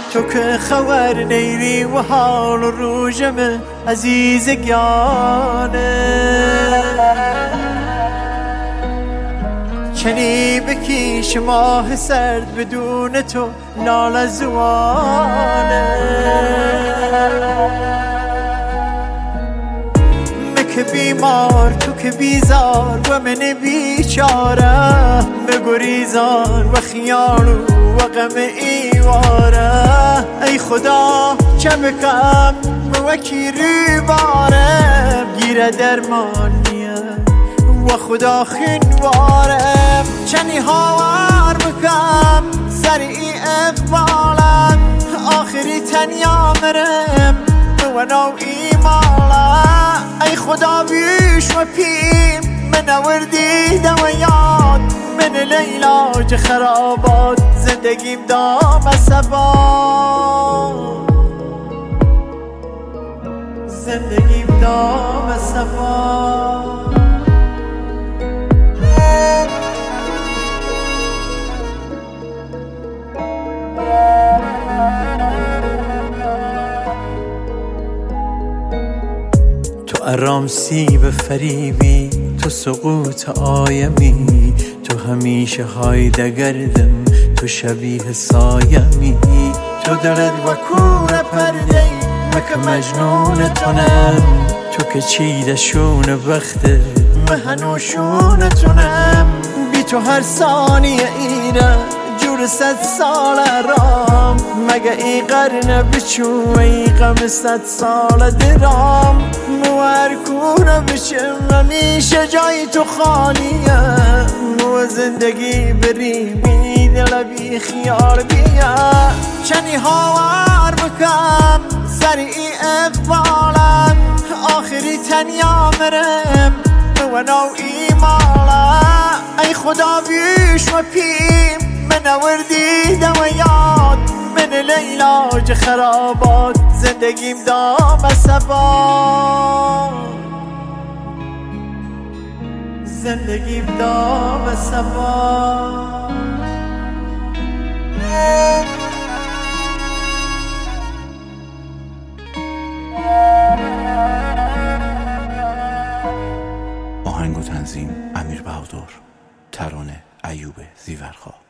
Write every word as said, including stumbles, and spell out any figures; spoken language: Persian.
تو که خبر نیری و حال و روژم عزیز گیانه چنی بکیش ماه سرد بدون تو لال زوانه که بیمار تو که بیزار و من بیچاره بگریزان و خیال و غم ایواره ای خدا چه بکم و کی ری باره گیره درمانیه و خدا خنواره چنی هاور بکم سریعی اقبالم آخری تنیا مرم و نو ایمالا ای خدا بیش و پیم من وردی دویات من لیلاج خرابات زندگیم دام سبا زندگیم دام سبا تو ارامسی به فریبی تو سقوط آیمی تو همیشه هایدگردم تو شبیه سایمی تو دلت و کور پرده مک مجنون تونم تو که چیده شون بخته مهنوشون تونم بی تو هر ثانیه ایره جور صد سال رام مگه ای قرن بچو ای غم صد سال درام موار کونه بشم همیشه جای تو خالیه مو زندگی بری بی دل بی خیال بیا چنی هاور بکم سریعی اقبالم آخری تنیا مرم و نو ایمالا ای خدا بیش و پیم من وردی دویات من لیلاج خرابات زندگیم دام سبا زندگیم دام سبا آهنگ و تنظیم امیر بهادر، ترانه ایوب زیورخواه.